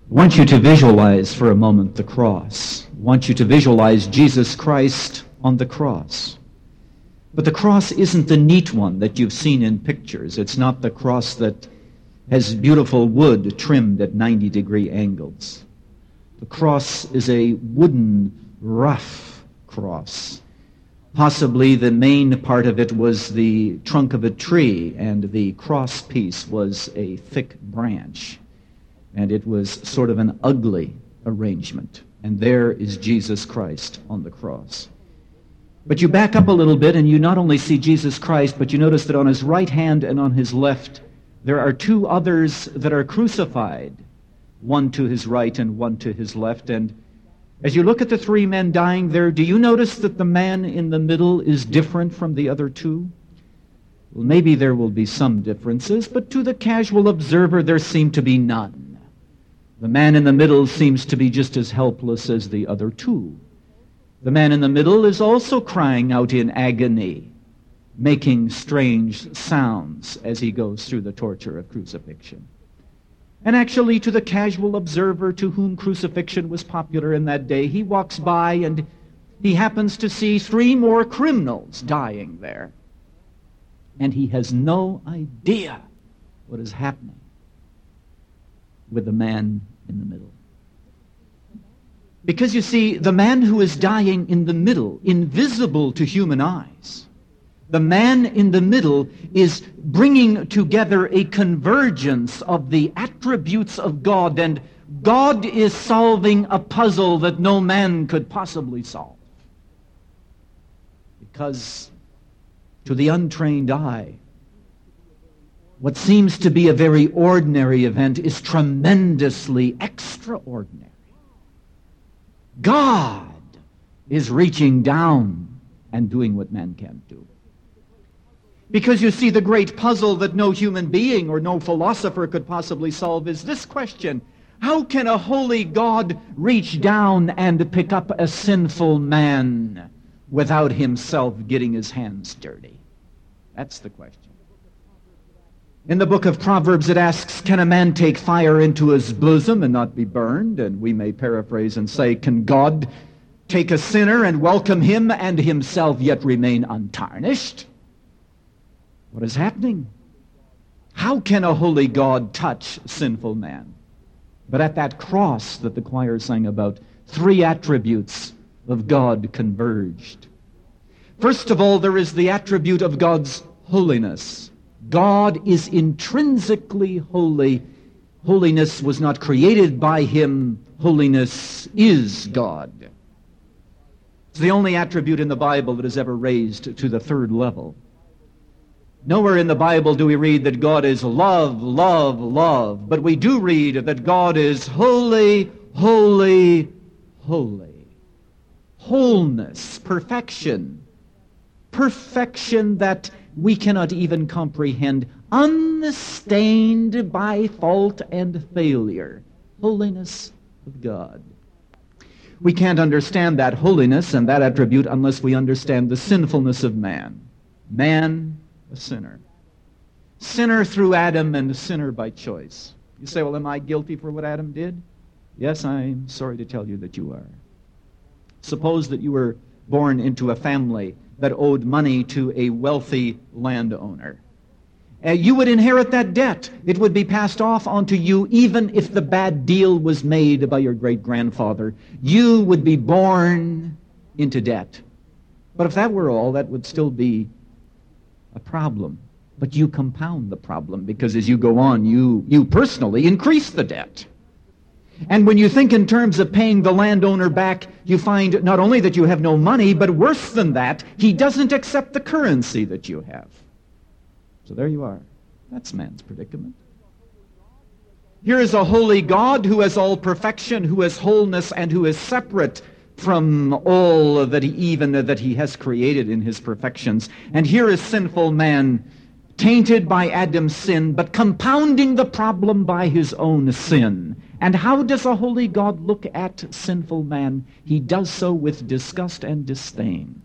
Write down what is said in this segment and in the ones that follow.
I want you to visualize for a moment the cross. I want you to visualize Jesus Christ on the cross. But the cross isn't the neat one that you've seen in pictures. It's not the cross that has beautiful wood trimmed at 90-degree angles. The cross is a wooden, rough cross. Possibly the main part of it was the trunk of a tree, and the cross piece was a thick branch. And it was sort of an ugly arrangement. And there is Jesus Christ on the cross. But you back up a little bit and you not only see Jesus Christ, but you notice that on his right hand and on his left, there are two others that are crucified, one to his right and one to his left. And as you look at the three men dying there, do you notice that the man in the middle is different from the other two? Well, maybe there will be some differences, but to the casual observer, there seem to be none. The man in the middle seems to be just as helpless as the other two. The man in the middle is also crying out in agony, making strange sounds as he goes through the torture of crucifixion. And actually, to the casual observer to whom crucifixion was popular in that day, he walks by and he happens to see three more criminals dying there. And he has no idea what is happening with the man in the middle. Because you see, the man who is dying in the middle, invisible to human eyes, the man in the middle is bringing together a convergence of the attributes of God, and God is solving a puzzle that no man could possibly solve. Because to the untrained eye, what seems to be a very ordinary event is tremendously extraordinary. God is reaching down and doing what man can't do. Because you see, the great puzzle that no human being or no philosopher could possibly solve is this question: how can a holy God reach down and pick up a sinful man without himself getting his hands dirty? That's the question. In the book of Proverbs, it asks, can a man take fire into his bosom and not be burned? And we may paraphrase and say, can God take a sinner and welcome him and himself yet remain untarnished? What is happening? How can a holy God touch sinful man? But at that cross that the choir sang about, three attributes of God converged. First of all, there is the attribute of God's holiness. God is intrinsically holy. Holiness was not created by him. Holiness is God. It's the only attribute in the Bible that is ever raised to the third level. Nowhere in the Bible do we read that God is love, love, love. But we do read that God is holy, holy, holy. Wholeness, perfection. Perfection that we cannot even comprehend, unstained by fault and failure. Holiness of God. We can't understand that holiness and that attribute unless we understand the sinfulness of man. Man, a sinner. Sinner through Adam and a sinner by choice. You say, well, am I guilty for what Adam did? Yes, I'm sorry to tell you that you are. Suppose that you were born into a family that owed money to a wealthy landowner. You would inherit that debt. It would be passed off onto you even if the bad deal was made by your great-grandfather. You would be born into debt. But if that were all, that would still be a problem. But you compound the problem because as you go on, you personally increase the debt. And when you think in terms of paying the landowner back, you find not only that you have no money, but worse than that, he doesn't accept the currency that you have. So there you are. That's man's predicament. Here is a holy God who has all perfection, who has wholeness, and who is separate from all that he has created in his perfections. And here is sinful man, tainted by Adam's sin, but compounding the problem by his own sin. And how does a holy God look at sinful man? He does so with disgust and disdain.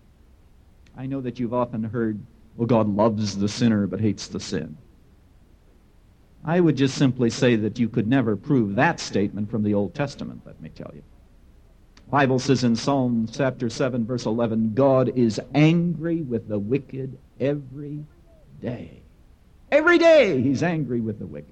I know that you've often heard, well, God loves the sinner but hates the sin. I would just simply say that you could never prove that statement from the Old Testament, let me tell you. The Bible says in Psalm chapter 7, verse 11, God is angry with the wicked every day. Every day he's angry with the wicked.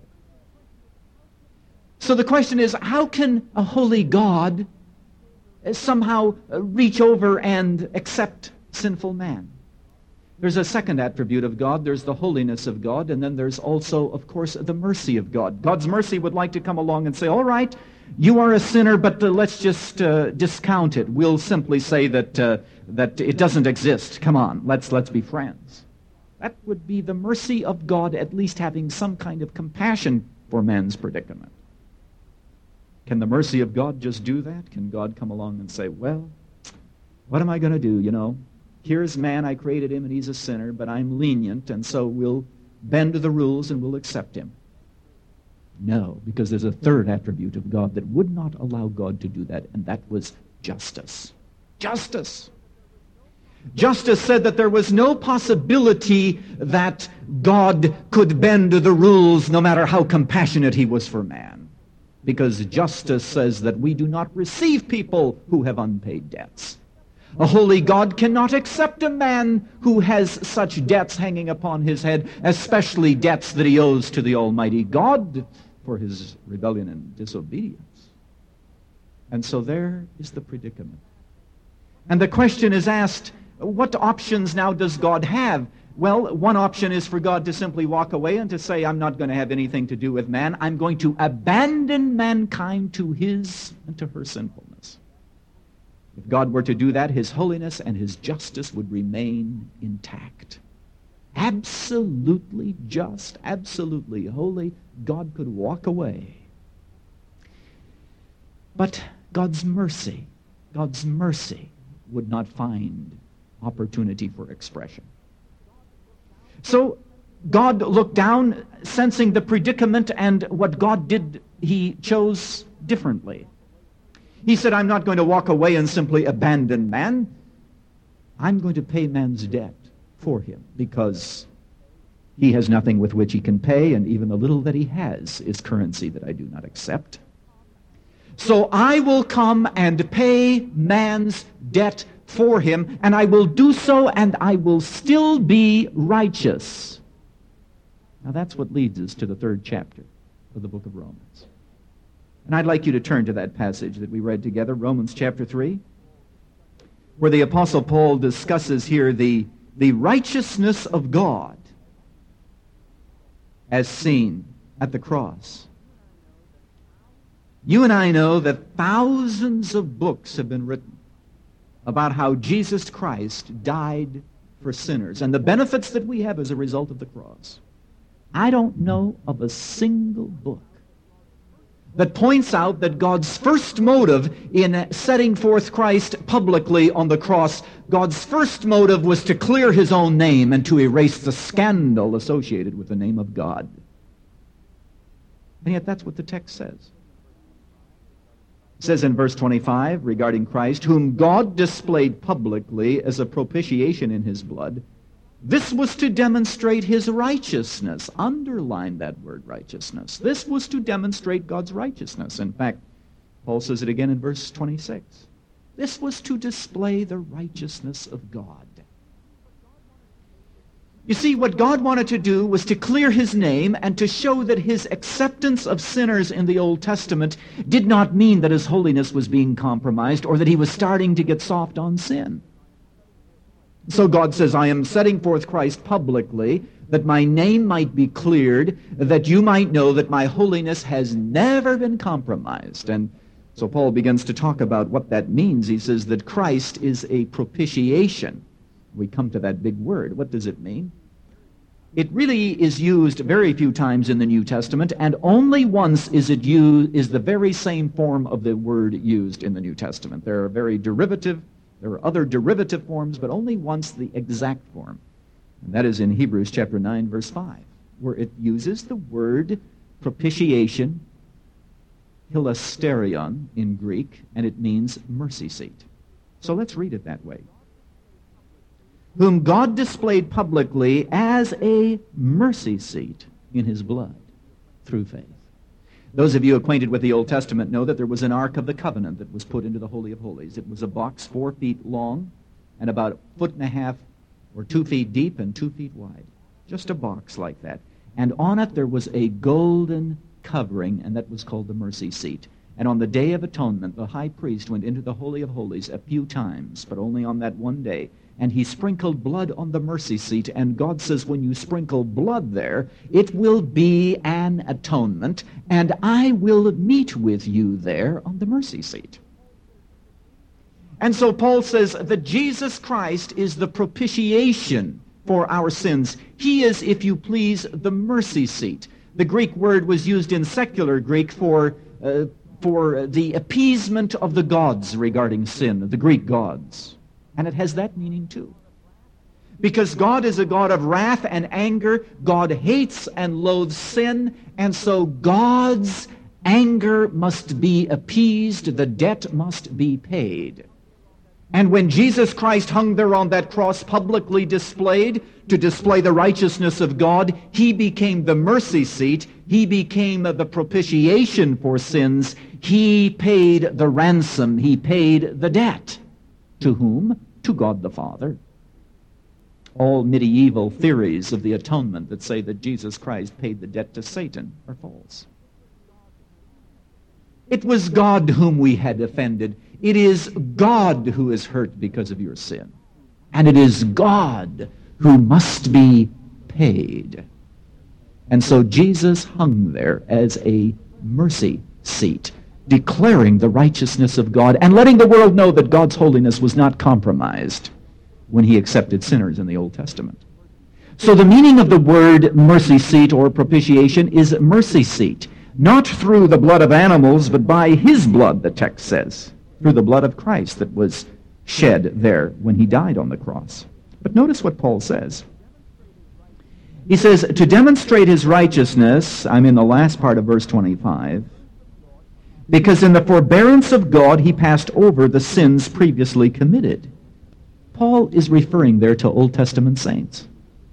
So the question is, how can a holy God somehow reach over and accept sinful man? There's a second attribute of God. There's the holiness of God, and then there's also, of course, the mercy of God. God's mercy would like to come along and say, all right, you are a sinner, but let's just discount it. We'll simply say that it doesn't exist. Come on, let's be friends. That would be the mercy of God, at least having some kind of compassion for man's predicament. Can the mercy of God just do that? Can God come along and say, well, what am I going to do, you know? Here's man, I created him, and he's a sinner, but I'm lenient, and so we'll bend to the rules and we'll accept him. No, because there's a third attribute of God that would not allow God to do that, and that was justice. Justice. Justice said that there was no possibility that God could bend to the rules no matter how compassionate he was for man. Because justice says that we do not receive people who have unpaid debts. A holy God cannot accept a man who has such debts hanging upon his head, especially debts that he owes to the Almighty God for his rebellion and disobedience. And so there is the predicament. And the question is asked, what options now does God have? Well, one option is for God to simply walk away and to say, I'm not going to have anything to do with man. I'm going to abandon mankind to his and to her sinfulness. If God were to do that, his holiness and his justice would remain intact. Absolutely just, absolutely holy, God could walk away. But God's mercy would not find opportunity for expression. So God looked down, sensing the predicament, and what God did, he chose differently. He said, I'm not going to walk away and simply abandon man. I'm going to pay man's debt for him because he has nothing with which he can pay, and even the little that he has is currency that I do not accept. So I will come and pay man's debt for him, and I will do so, and I will still be righteous. Now that's what leads us to the third chapter of the book of Romans. And I'd like you to turn to that passage that we read together, Romans chapter 3, where the Apostle Paul discusses here the righteousness of God as seen at the cross. You and I know that thousands of books have been written about how Jesus Christ died for sinners and the benefits that we have as a result of the cross. I don't know of a single book that points out that God's first motive in setting forth Christ publicly on the cross, God's first motive was to clear his own name and to erase the scandal associated with the name of God. And yet that's what the text says. It says in verse 25 regarding Christ, whom God displayed publicly as a propitiation in his blood. This was to demonstrate his righteousness. Underline that word, righteousness. This was to demonstrate God's righteousness. In fact, Paul says it again in verse 26. This was to display the righteousness of God. You see, what God wanted to do was to clear his name and to show that his acceptance of sinners in the Old Testament did not mean that his holiness was being compromised or that he was starting to get soft on sin. So God says, I am setting forth Christ publicly that my name might be cleared, that you might know that my holiness has never been compromised. And so Paul begins to talk about what that means. He says that Christ is a propitiation. We come to that big word. What does it mean? It really is used very few times in the New Testament, and only once is it used, is the very same form of the word used in the New Testament. There are other derivative forms, but only once the exact form. And that is in Hebrews chapter 9, verse 5, where it uses the word propitiation, hilasterion in Greek, and it means mercy seat. So let's read it that way. Whom God displayed publicly as a mercy seat in his blood. through faith. Those of you acquainted with the Old Testament know that there was an Ark of the Covenant that was put into the Holy of Holies. It was a box 4 feet long and about a foot and a half or 2 feet deep and 2 feet wide. Just a box like that. And on it there was a golden covering, and that was called the mercy seat. And on the Day of Atonement, the high priest went into the Holy of Holies a few times, but only on that one day. And he sprinkled blood on the mercy seat. And God says, when you sprinkle blood there, it will be an atonement, and I will meet with you there on the mercy seat. And so Paul says that Jesus Christ is the propitiation for our sins. He is, if you please, the mercy seat. The Greek word was used in secular Greek for the appeasement of the gods regarding sin, the Greek gods. And it has that meaning too. Because God is a God of wrath and anger. God hates and loathes sin. And so God's anger must be appeased. The debt must be paid. And when Jesus Christ hung there on that cross, publicly displayed, to display the righteousness of God, he became the mercy seat. He became the propitiation for sins. He paid the ransom. He paid the debt. To whom? To God the Father. All medieval theories of the atonement that say that Jesus Christ paid the debt to Satan are false. It was God whom we had offended. It is God who is hurt because of your sin. And it is God who must be paid. And so Jesus hung there as a mercy seat, declaring the righteousness of God and letting the world know that God's holiness was not compromised when he accepted sinners in the Old Testament. So the meaning of the word mercy seat or propitiation is mercy seat, not through the blood of animals, but by his blood, the text says, through the blood of Christ that was shed there when he died on the cross. But notice what Paul says. He says, to demonstrate his righteousness, I'm in the last part of verse 25, because in the forbearance of God he passed over the sins previously committed. Paul is referring there to Old Testament saints.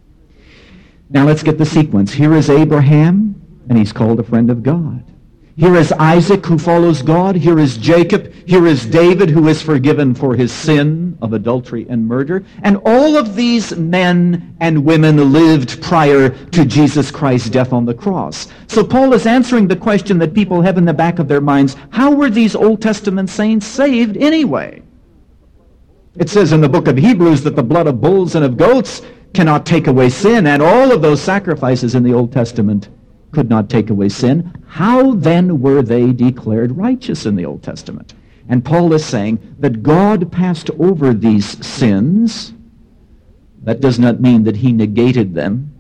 Now let's get the sequence. Here is Abraham, and he's called a friend of God. Here is Isaac, who follows God. Here is Jacob. Here is David, who is forgiven for his sin of adultery and murder. And all of these men and women lived prior to Jesus Christ's death on the cross. So Paul is answering the question that people have in the back of their minds: how were these Old Testament saints saved anyway? It says in the book of Hebrews that the blood of bulls and of goats cannot take away sin, and all of those sacrifices in the Old Testament could not take away sin. How then were they declared righteous in the Old Testament? And Paul is saying that God passed over these sins. That does not mean that he negated them.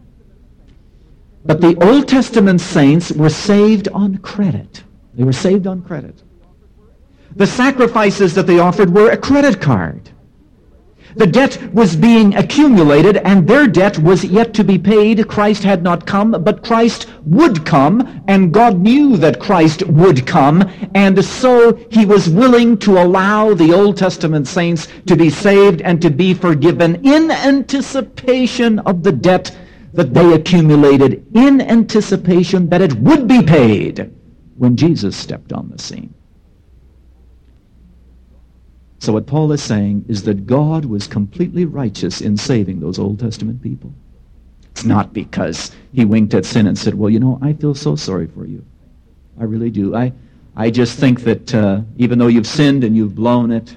But the Old Testament saints were saved on credit. They were saved on credit. The sacrifices that they offered were a credit card. The debt was being accumulated, and their debt was yet to be paid. Christ had not come, but Christ would come, and God knew that Christ would come, and so he was willing to allow the Old Testament saints to be saved and to be forgiven in anticipation of the debt that they accumulated, in anticipation that it would be paid when Jesus stepped on the scene. So what Paul is saying is that God was completely righteous in saving those Old Testament people. It's not because he winked at sin and said, well, you know, I feel so sorry for you. I really do. I just think that even though you've sinned and you've blown it,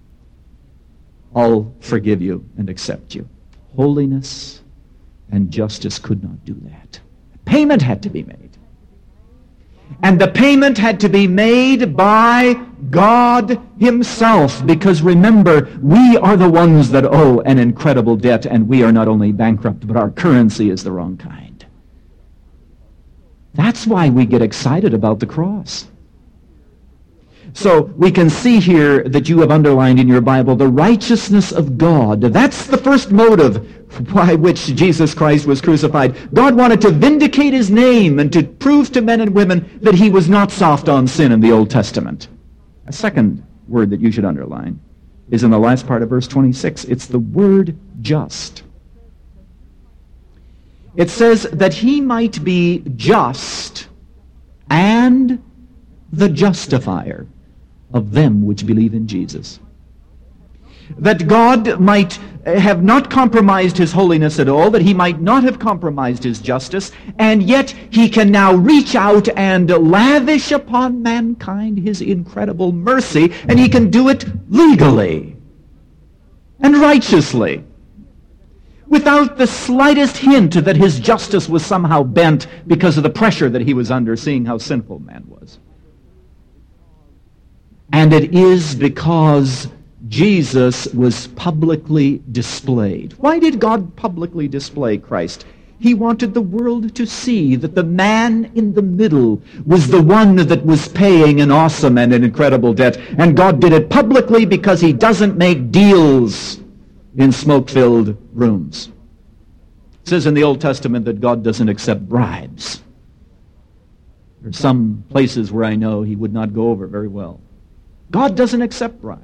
I'll forgive you and accept you. Holiness and justice could not do that. Payment had to be made. And the payment had to be made by God himself, because remember, we are the ones that owe an incredible debt, and we are not only bankrupt, but our currency is the wrong kind. That's why we get excited about the cross. So we can see here that you have underlined in your Bible the righteousness of God. That's the first motive by which Jesus Christ was crucified. God wanted to vindicate his name and to prove to men and women that he was not soft on sin in the Old Testament. A second word that you should underline is in the last part of verse 26. It's the word just. It says that he might be just and the justifier of them which believe in Jesus. That God might have not compromised his holiness at all, that he might not have compromised his justice, and yet he can now reach out and lavish upon mankind his incredible mercy, and he can do it legally and righteously, without the slightest hint that his justice was somehow bent because of the pressure that he was under, seeing how sinful man was. And it is because Jesus was publicly displayed. Why did God publicly display Christ? He wanted the world to see that the man in the middle was the one that was paying an awesome and an incredible debt. And God did it publicly because he doesn't make deals in smoke-filled rooms. It says in the Old Testament that God doesn't accept bribes. There are some places where I know he would not go over very well. God doesn't accept bribes.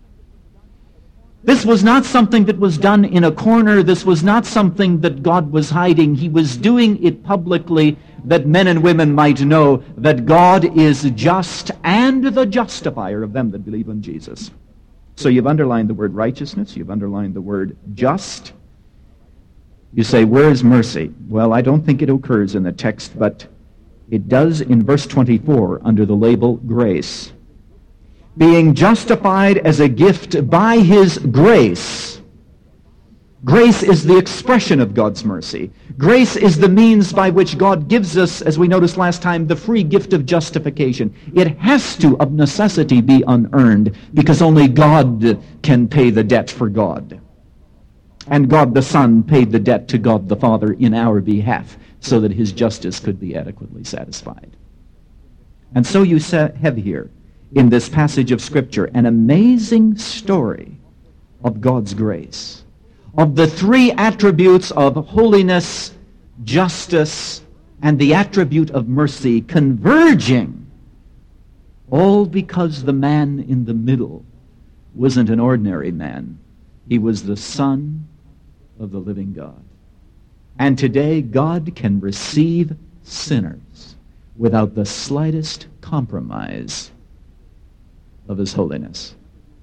This was not something that was done in a corner. This was not something that God was hiding. He was doing it publicly that men and women might know that God is just and the justifier of them that believe in Jesus. So you've underlined the word righteousness. You've underlined the word just. You say, where is mercy? Well, I don't think it occurs in the text, but it does in verse 24 under the label grace. Being justified as a gift by his grace. Grace is the expression of God's mercy. Grace is the means by which God gives us, as we noticed last time, the free gift of justification. It has to, of necessity, be unearned, because only God can pay the debt for God. And God the Son paid the debt to God the Father in our behalf, so that his justice could be adequately satisfied. And so you have here, in this passage of Scripture, an amazing story of God's grace, of the three attributes of holiness, justice, and the attribute of mercy converging, all because the man in the middle wasn't an ordinary man. He was the Son of the living God. And today, God can receive sinners without the slightest compromise of his holiness.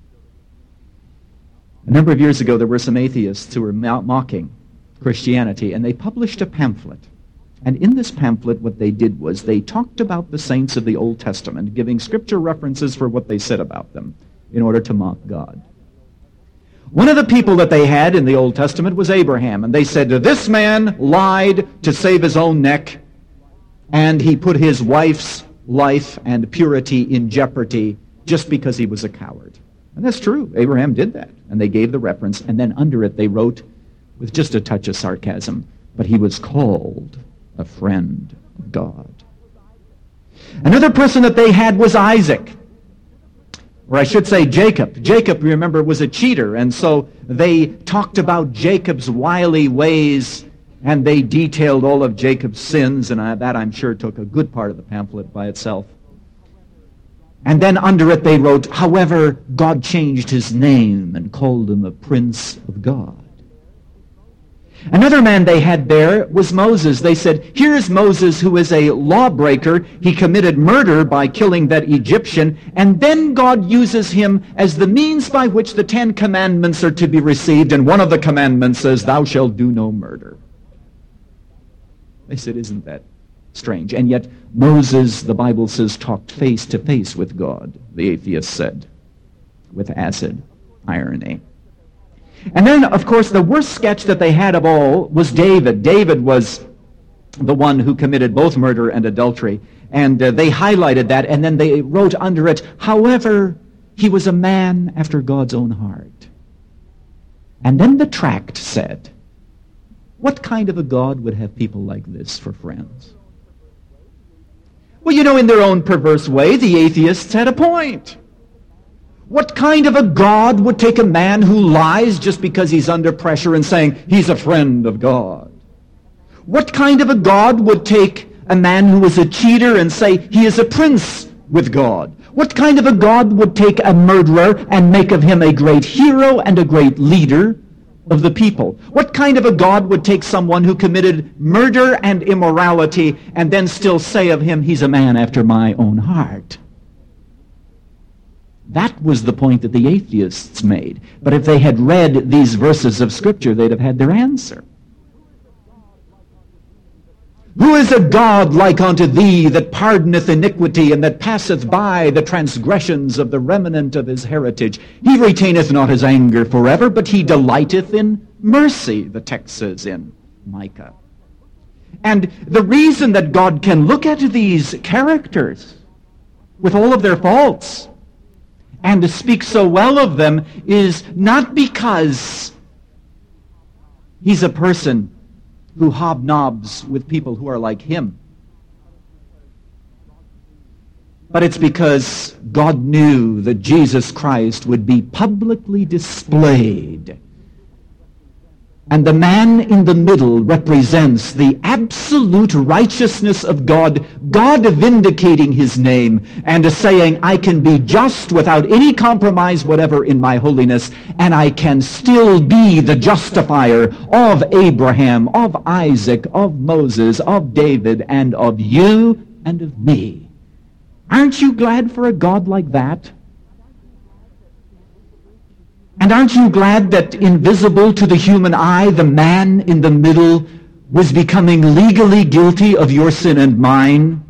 A number of years ago, there were some atheists who were mocking Christianity, and they published a pamphlet. And in this pamphlet, what they did was they talked about the saints of the Old Testament, giving scripture references for what they said about them in order to mock God. One of the people that they had in the Old Testament was Abraham, and they said, this man lied to save his own neck, and he put his wife's life and purity in jeopardy just because he was a coward. And that's true. Abraham did that. And they gave the reference, and then under it they wrote, with just a touch of sarcasm, but he was called a friend of God. Another person that they had was Isaac, or I should say Jacob. Jacob, remember, was a cheater, and so they talked about Jacob's wily ways, and they detailed all of Jacob's sins, and that I'm sure took a good part of the pamphlet by itself. And then under it they wrote, however, God changed his name and called him the Prince of God. Another man they had there was Moses. They said, here's Moses, who is a lawbreaker. He committed murder by killing that Egyptian, and then God uses him as the means by which the 10 Commandments are to be received, and one of the commandments says, thou shalt do no murder. They said, isn't that strange? And yet Moses, the Bible says, talked face to face with God, the atheist said, with acid irony. And then, of course, the worst sketch that they had of all was David. David was the one who committed both murder and adultery, and they highlighted that, and then they wrote under it, however, he was a man after God's own heart. And then the tract said, what kind of a God would have people like this for friends? Well, you know, in their own perverse way, the atheists had a point. What kind of a God would take a man who lies just because he's under pressure and saying he's a friend of God? What kind of a God would take a man who is a cheater and say he is a prince with God? What kind of a God would take a murderer and make of him a great hero and a great leader, of the people. What kind of a God would take someone who committed murder and immorality and then still say of him, he's a man after my own heart? That was the point that the atheists made. But if they had read these verses of Scripture, they'd have had their answer. Who is a God like unto thee, that pardoneth iniquity, and that passeth by the transgressions of the remnant of his heritage? He retaineth not his anger forever, but he delighteth in mercy, the text says in Micah. And the reason that God can look at these characters with all of their faults and to speak so well of them is not because he's a person who hobnobs with people who are like him. But it's because God knew that Jesus Christ would be publicly displayed. And the man in the middle represents the absolute righteousness of God, God vindicating his name and saying, I can be just without any compromise whatever in my holiness, and I can still be the justifier of Abraham, of Isaac, of Moses, of David, and of you and of me. Aren't you glad for a God like that? And aren't you glad that invisible to the human eye, the man in the middle was becoming legally guilty of your sin and mine?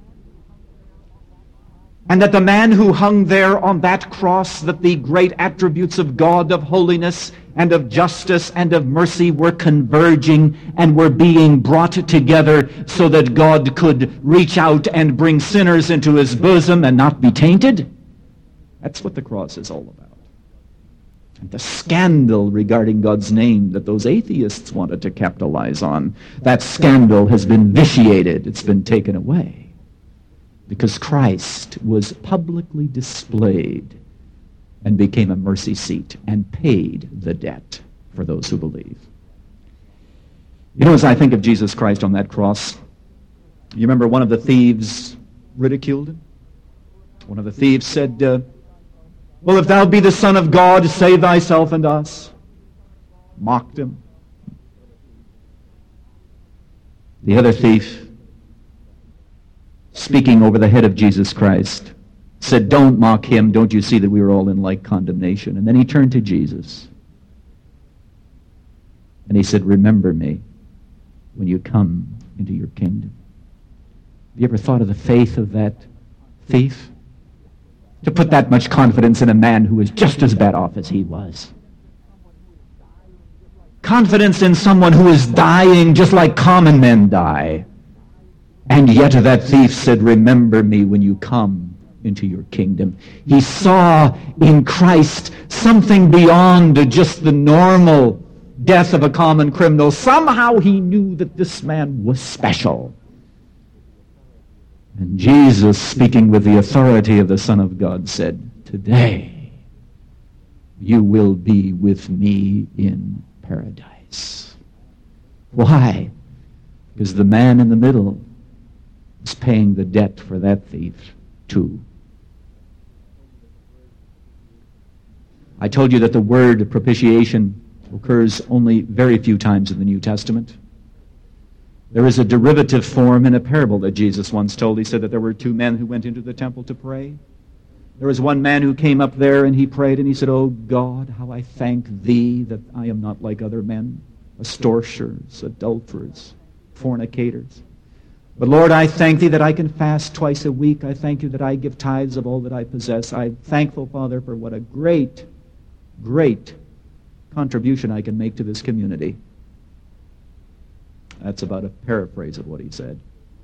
And that the man who hung there on that cross, that the great attributes of God, of holiness and of justice and of mercy were converging and were being brought together so that God could reach out and bring sinners into his bosom and not be tainted? That's what the cross is all about. And the scandal regarding God's name that those atheists wanted to capitalize on, that scandal has been vitiated. It's been taken away. Because Christ was publicly displayed and became a mercy seat and paid the debt for those who believe. You know, as I think of Jesus Christ on that cross, you remember one of the thieves ridiculed him? One of the thieves said, well, if thou be the Son of God, save thyself and us. Mocked him. The other thief, speaking over the head of Jesus Christ, said, don't mock him. Don't you see that we are all in like condemnation? And then he turned to Jesus. And he said, remember me when you come into your kingdom. Have you ever thought of the faith of that thief? To put that much confidence in a man who was just as bad off as he was. Confidence in someone who is dying just like common men die. And yet that thief said, remember me when you come into your kingdom. He saw in Christ something beyond just the normal death of a common criminal. Somehow he knew that this man was special. And Jesus, speaking with the authority of the Son of God, said, today you will be with me in paradise. Why? Because the man in the middle is paying the debt for that thief too. I told you that the word propitiation occurs only very few times in the New Testament. There is a derivative form in a parable that Jesus once told. He said that there were two men who went into the temple to pray. There was one man who came up there and he prayed and he said, oh God, how I thank thee that I am not like other men, extortioners, adulterers, fornicators. But Lord, I thank thee that I can fast twice a week. I thank you that I give tithes of all that I possess. I'm thankful, Father, for what a great, great contribution I can make to this community. That's about a paraphrase of what he said.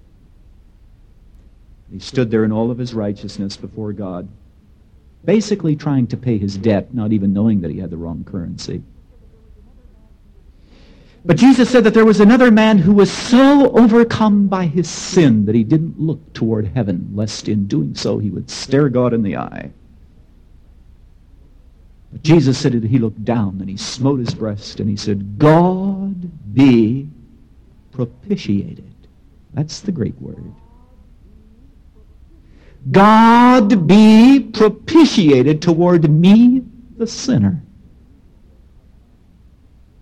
He stood there in all of his righteousness before God, basically trying to pay his debt, not even knowing that he had the wrong currency. But Jesus said that there was another man who was so overcome by his sin that he didn't look toward heaven, lest in doing so he would stare God in the eye. But Jesus said that he looked down and he smote his breast and he said, God be propitiated. That's the great word. God be propitiated toward me, the sinner.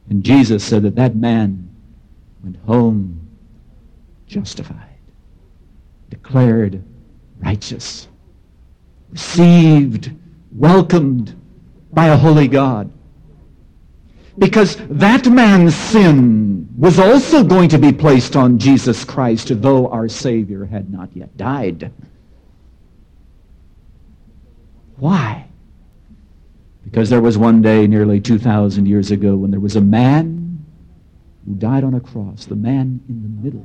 And Jesus said that that man went home justified, declared righteous, received, welcomed by a holy God. Because that man's sin was also going to be placed on Jesus Christ, though our Savior had not yet died. Why? Because there was one day nearly 2,000 years ago when there was a man who died on a cross, the man in the middle.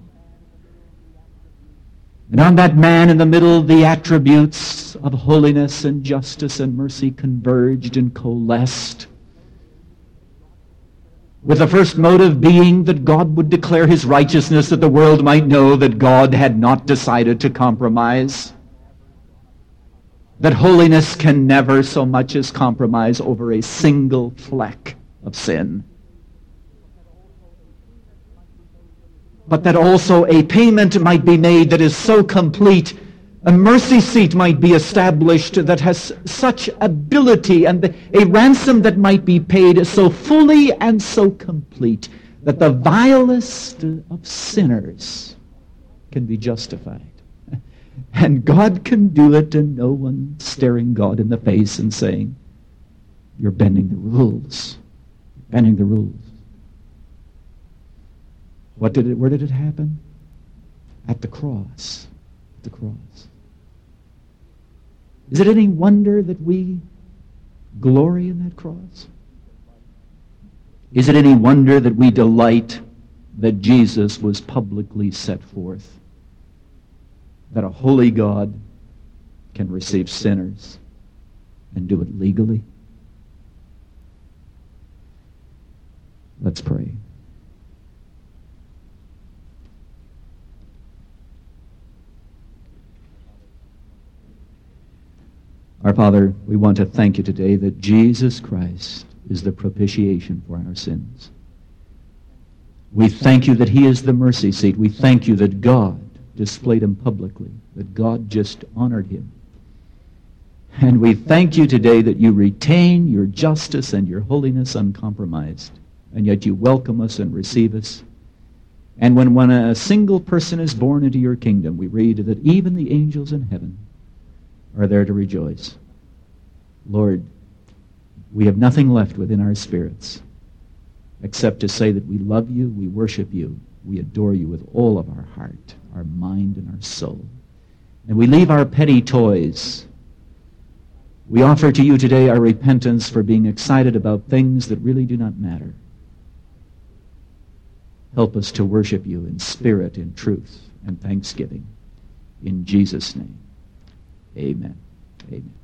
And on that man in the middle, the attributes of holiness and justice and mercy converged and coalesced, with the first motive being that God would declare his righteousness, that the world might know that God had not decided to compromise, that holiness can never so much as compromise over a single fleck of sin. But that also a payment might be made that is so complete, a mercy seat might be established that has such ability, and a ransom that might be paid so fully and so complete that the vilest of sinners can be justified. And God can do it, and no one staring God in the face and saying, "You're bending the rules. You're bending the rules." Where did it happen? At the cross. At the cross. Is it any wonder that we glory in that cross? Is it any wonder that we delight that Jesus was publicly set forth, that a holy God can receive sinners and do it legally? Let's pray. Our Father, we want to thank you today that Jesus Christ is the propitiation for our sins. We thank you that he is the mercy seat. We thank you that God displayed him publicly, that God just honored him. And we thank you today that you retain your justice and your holiness uncompromised, and yet you welcome us and receive us. And when a single person is born into your kingdom, we read that even the angels in heaven are there to rejoice. Lord, we have nothing left within our spirits except to say that we love you, we worship you, we adore you with all of our heart, our mind, and our soul. And we leave our petty toys. We offer to you today our repentance for being excited about things that really do not matter. Help us to worship you in spirit, in truth, and thanksgiving. In Jesus' name. Amen. Amen.